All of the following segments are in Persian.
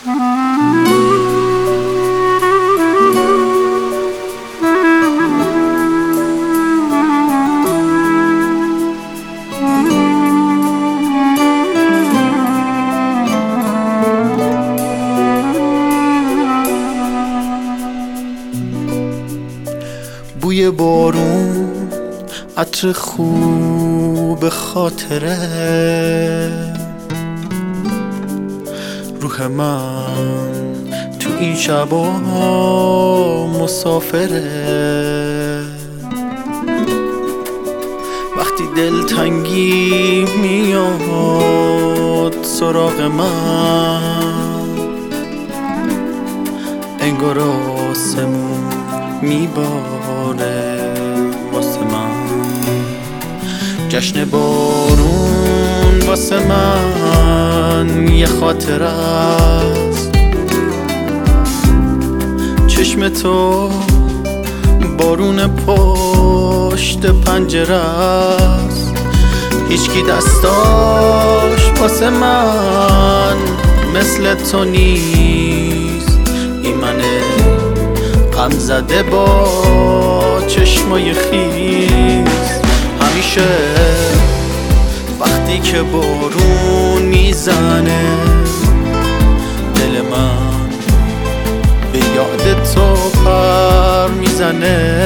بوی بارون، عطر خوب خاطره، روح من تو این شبا مسافره. وقتی دلتنگی میاد سراغ من، انگار آسمون میباره واسه من. جشن بارون واسه من یه خاطره است. چشم تو بارون پشت پنجره است. هیچکی دستاش واسه من مثل تو نیست. این منه غم زده با چشمای خیس. همیشه وقتی که بارون میزنه، دل من به یاد تو پر میزنه.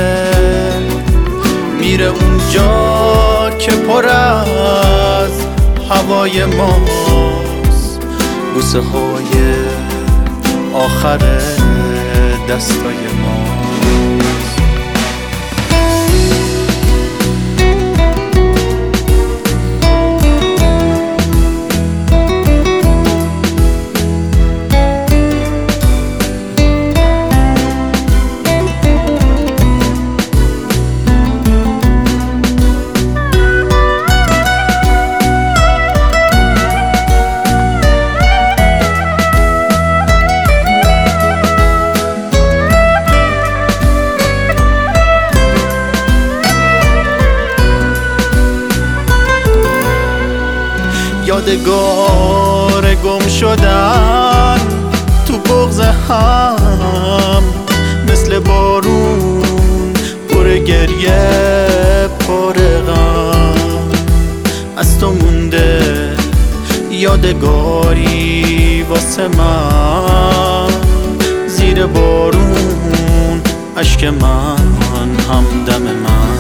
میره اونجا که پر از هوای ماست، بوسه های آخر دستای ماست. یادگار گم شدن تو بغض هم، مثل بارون پر گریه پر غم. از تو مونده یادگاری واسه من. زیر بارون اشک من همدم من.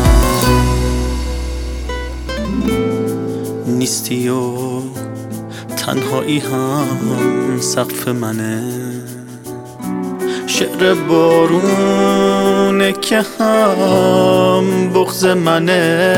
نیستی و تنهایی هم سقف منه. شعر بارونه که هم بغض منه.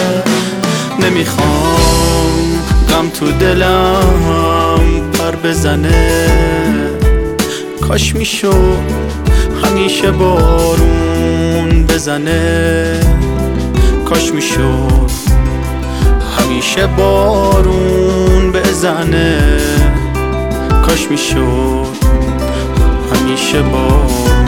نمیخوام غم تو دلم پر بزنه. کاش میشد همیشه بارون بزنه. کاش میشد همیشه بارون بزنه. کاش میشد همیشه بارون